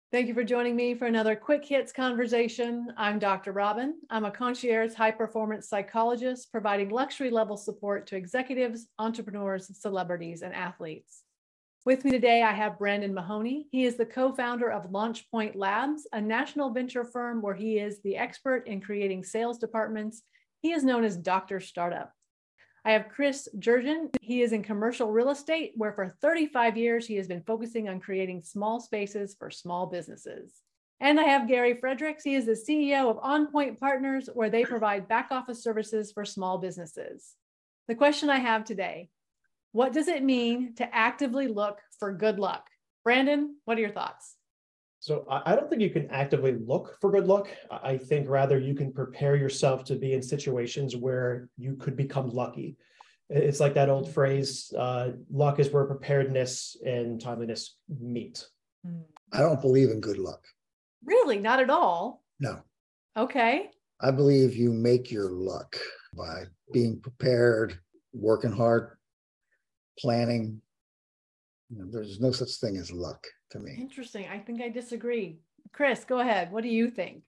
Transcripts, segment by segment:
Thank you for joining me for another Quick Hits conversation. I'm Dr. Robin. I'm a concierge high-performance psychologist providing luxury-level support to executives, entrepreneurs, celebrities, and athletes. With me today, I have Brandon Mahoney. He is the co-founder of LaunchPoint Labs, a national venture firm where he is the expert in creating sales departments. He is known as Dr. Startup. I have Chris Jurgen. He is in commercial real estate, where for 35 years, he has been focusing on creating small spaces for small businesses. And I have Gary Fredericks. He is the CEO of On Point Partners, where they provide back office services for small businesses. The question I have today, what does it mean to actively look for good luck? Brandon, what are your thoughts? So I don't think you can actively look for good luck. I think rather you can prepare yourself to be in situations where you could become lucky. It's like that old phrase, luck is where preparedness and timeliness meet. I don't believe in good luck. Really? Not at all? No. Okay. I believe you make your luck by being prepared, working hard, planning. There's no such thing as luck to me. Interesting. I think I disagree. Chris, go ahead. What do you think?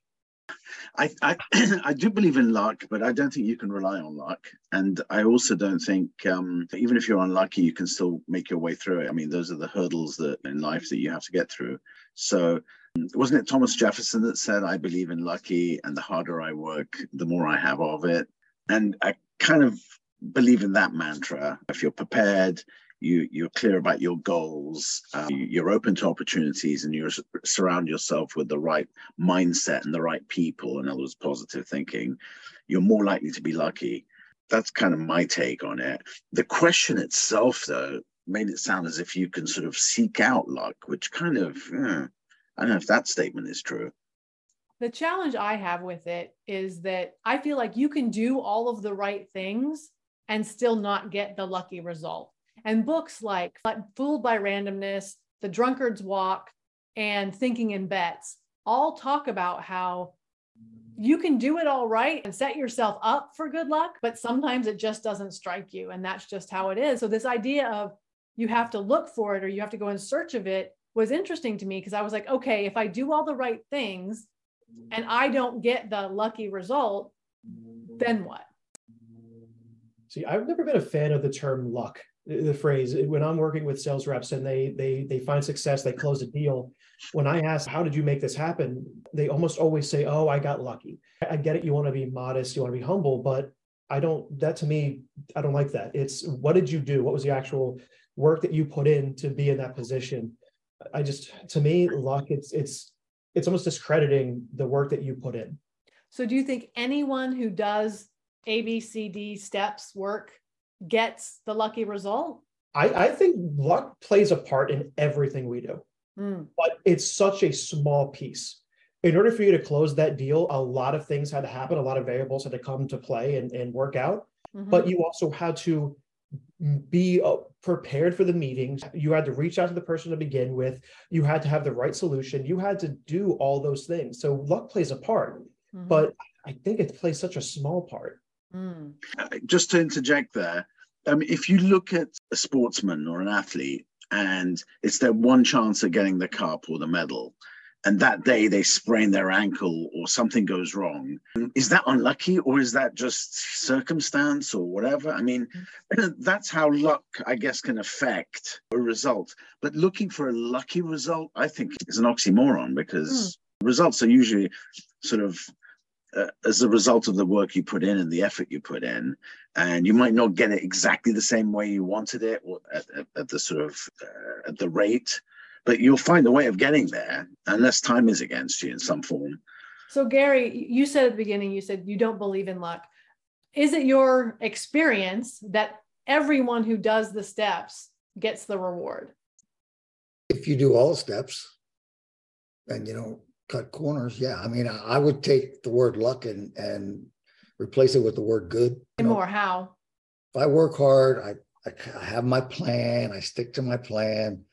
I do believe in luck, but I don't think you can rely on luck. And I also don't think, even if you're unlucky, you can still make your way through it. I mean, those are the hurdles that in life that you have to get through. So wasn't it Thomas Jefferson that said, I believe in lucky, and the harder I work, the more I have of it. And I kind of believe in that mantra. If you're prepared, you're clear about your goals, you're open to opportunities, and you surround yourself with the right mindset and the right people, in other words, positive thinking, you're more likely to be lucky. That's kind of my take on it. The question itself, though, made it sound as if you can sort of seek out luck, which kind of, I don't know if that statement is true. The challenge I have with it is that I feel like you can do all of the right things and still not get the lucky result. And books like Fooled by Randomness, The Drunkard's Walk, and Thinking in Bets all talk about how you can do it all right and set yourself up for good luck, but sometimes it just doesn't strike you. And that's just how it is. So this idea of you have to look for it or you have to go in search of it was interesting to me, because I was like, okay, if I do all the right things and I don't get the lucky result, then what? See, I've never been a fan of the term luck. The phrase, when I'm working with sales reps and they find success, they close a deal. When I ask, how did you make this happen? They almost always say, oh, I got lucky. I get it. You want to be modest, you want to be humble, but that to me, I don't like that. It's what did you do? What was the actual work that you put in to be in that position? To me, luck, it's almost discrediting the work that you put in. So do you think anyone who does ABCD steps work gets the lucky result? I think luck plays a part in everything we do, but it's such a small piece. In order for you to close that deal, a lot of things had to happen. A lot of variables had to come to play and work out, but you also had to be prepared for the meetings. You had to reach out to the person to begin with. You had to have the right solution. You had to do all those things. So luck plays a part, but I think it plays such a small part. Just to interject there, if you look at a sportsman or an athlete and it's their one chance at getting the cup or the medal, and that day they sprain their ankle or something goes wrong, is that unlucky or is that just circumstance or whatever? I mean, that's how luck, I guess, can affect a result. But looking for a lucky result, I think, is an oxymoron, because results are usually sort of as a result of the work you put in and the effort you put in, and you might not get it exactly the same way you wanted it, or at the sort of at the rate, but you'll find a way of getting there unless time is against you in some form. So Gary, you said at the beginning, you said you don't believe in luck. Is it your experience that everyone who does the steps gets the reward? If you do all the steps and you don't cut corners, yeah. I mean, I would take the word luck and replace it with the word good. More how? If I work hard, I have my plan, I stick to my plan.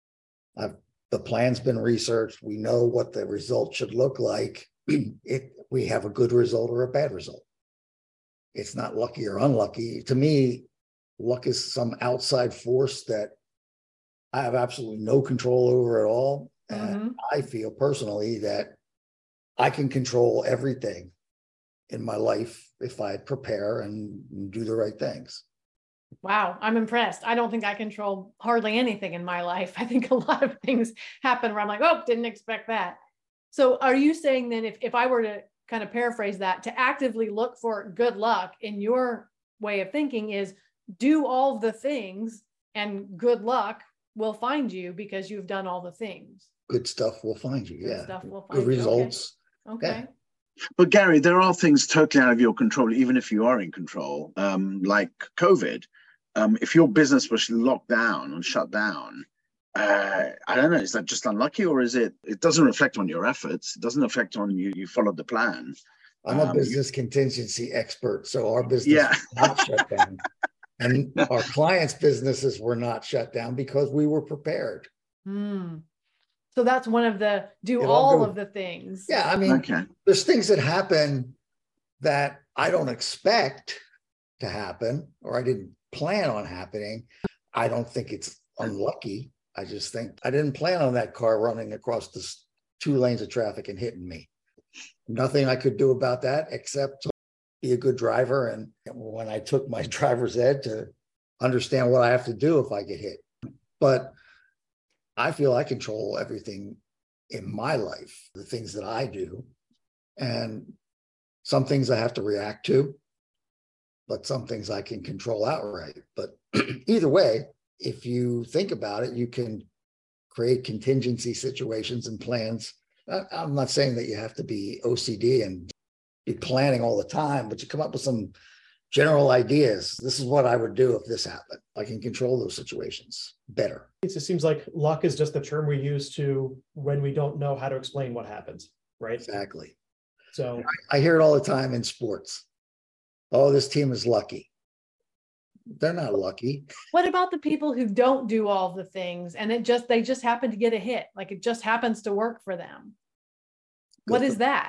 The plan's been researched. We know what the result should look like. We have a good result or a bad result. It's not lucky or unlucky. To me, luck is some outside force that I have absolutely no control over at all. And I feel personally that I can control everything in my life if I prepare and do the right things. Wow, I'm impressed. I don't think I control hardly anything in my life. I think a lot of things happen where I'm like, oh, didn't expect that. So are you saying then, if I were to kind of paraphrase that, to actively look for good luck in your way of thinking is do all the things and good luck will find you because you've done all the things. Good stuff will find you. Good Yeah. stuff will find Good you. results. Okay. Yeah. But Gary, there are things totally out of your control, even if you are in control, like COVID. If your business was locked down and shut down, I don't know, is that just unlucky, or is it doesn't reflect on your efforts? It doesn't affect on you followed the plan. I'm a business contingency expert, so our business was not shut down. And our clients' businesses were not shut down because we were prepared. So that's one of the all of the things. Yeah, I mean, there's things that happen that I don't expect to happen, or I didn't plan on happening. I don't think it's unlucky. I just think I didn't plan on that car running across the 2 lanes of traffic and hitting me. Nothing I could do about that except be a good driver. And when I took my driver's ed to understand what I have to do if I get hit. But I feel I control everything in my life, the things that I do. And some things I have to react to, but some things I can control outright. But either way, if you think about it, you can create contingency situations and plans. I'm not saying that you have to be OCD and be planning all the time, but you come up with some general ideas. This is what I would do if this happened. I can control those situations better. It just seems like luck is just the term we use to when we don't know how to explain what happens, right? Exactly. So I hear it all the time in sports. Oh, this team is lucky. They're not lucky. What about the people who don't do all the things and they just happen to get a hit? Like it just happens to work for them. What is that?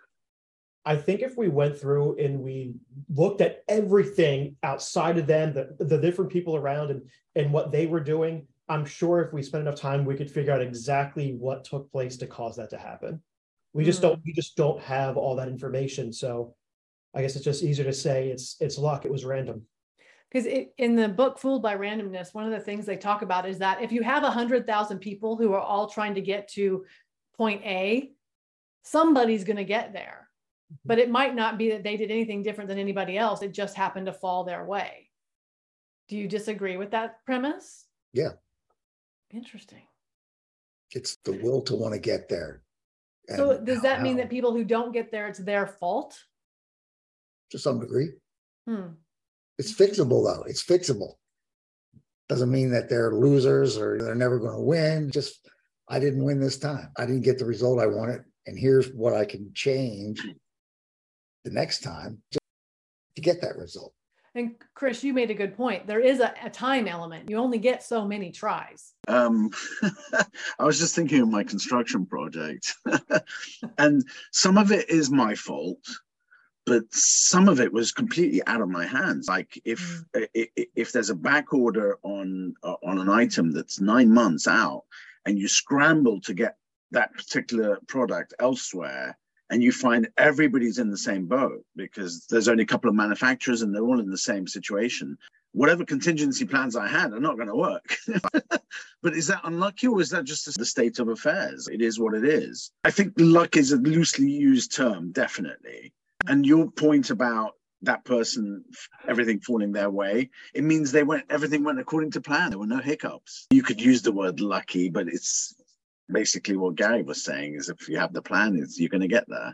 I think if we went through and we looked at everything outside of them, the different people around and what they were doing, I'm sure if we spent enough time, we could figure out exactly what took place to cause that to happen. We just don't have all that information. So I guess it's just easier to say it's luck. It was random. Because in the book Fooled by Randomness, one of the things they talk about is that if you have 100,000 people who are all trying to get to point A, somebody's going to get there. But it might not be that they did anything different than anybody else. It just happened to fall their way. Do you disagree with that premise? Yeah. Interesting. It's the will to want to get there. So does that mean that people who don't get there, it's their fault? To some degree. It's fixable, though. It's fixable. Doesn't mean that they're losers or they're never going to win. Just, I didn't win this time. I didn't get the result I wanted. And here's what I can change the next time to get that result. And Chris, you made a good point. There is a time element. You only get so many tries. I was just thinking of my construction project. And some of it is my fault, but some of it was completely out of my hands. Like if there's a back order on an item that's 9 months out and you scramble to get that particular product elsewhere, and you find everybody's in the same boat because there's only a couple of manufacturers and they're all in the same situation. Whatever contingency plans I had are not going to work. But is that unlucky, or is that just the state of affairs? It is what it is. I think luck is a loosely used term, definitely. And your point about that person, everything falling their way, it means everything went according to plan. There were no hiccups. You could use the word lucky, but it's basically what Gary was saying is if you have the plan, you're going to get there.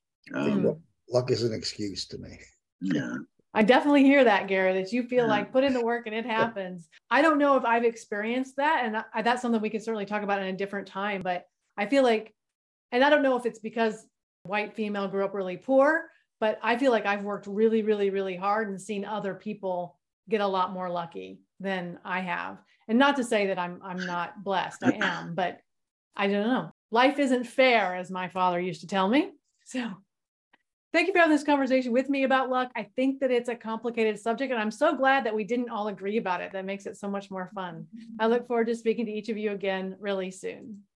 Luck is an excuse to me. Yeah. I definitely hear that, Gary, that you feel like put in the work and it happens. I don't know if I've experienced that. And that's something we can certainly talk about in a different time. But I feel like, and I don't know if it's because white female grew up really poor, but I feel like I've worked really, really, really hard and seen other people get a lot more lucky than I have. And not to say that I'm not blessed. I am, but I don't know. Life isn't fair, as my father used to tell me. So thank you for having this conversation with me about luck. I think that it's a complicated subject, and I'm so glad that we didn't all agree about it. That makes it so much more fun. I look forward to speaking to each of you again really soon.